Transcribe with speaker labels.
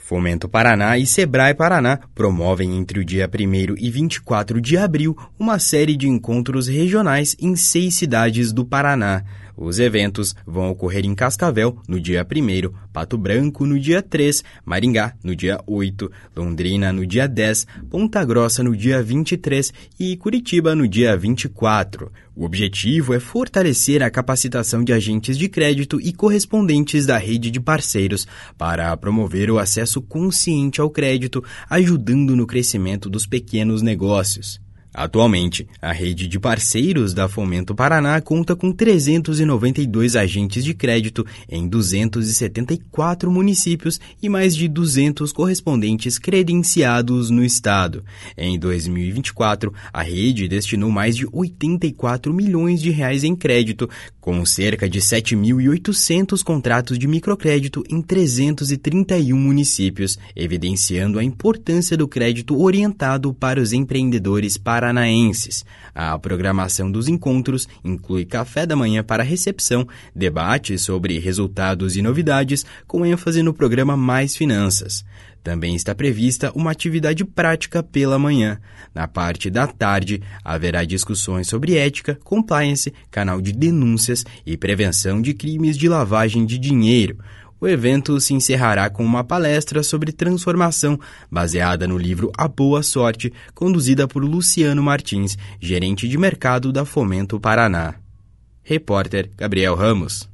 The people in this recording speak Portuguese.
Speaker 1: Fomento Paraná e Sebrae Paraná promovem entre o dia 1º e 24 de abril uma série de encontros regionais em 6 cidades do Paraná. Os eventos vão ocorrer em Cascavel no dia 1º, Pato Branco no dia 3, Maringá no dia 8, Londrina no dia 10, Ponta Grossa no dia 23 e Curitiba no dia 24. O objetivo é fortalecer a capacitação de agentes de crédito e correspondentes da rede de parceiros para promover o acesso consciente ao crédito, ajudando no crescimento dos pequenos negócios. Atualmente, a rede de parceiros da Fomento Paraná conta com 392 agentes de crédito em 274 municípios e mais de 200 correspondentes credenciados no estado. Em 2024, a rede destinou mais de 84 milhões de reais em crédito, com cerca de 7.800 contratos de microcrédito em 331 municípios, evidenciando a importância do crédito orientado para os empreendedores paranaenses. A programação dos encontros inclui café da manhã para recepção, debates sobre resultados e novidades, com ênfase no programa Mais Finanças. Também está prevista uma atividade prática pela manhã. Na parte da tarde, haverá discussões sobre ética, compliance, canal de denúncias e prevenção de crimes de lavagem de dinheiro. O evento se encerrará com uma palestra sobre transformação, baseada no livro A Boa Sorte, conduzida por Luciano Martins, gerente de mercado da Fomento Paraná. Repórter Gabriel Ramos.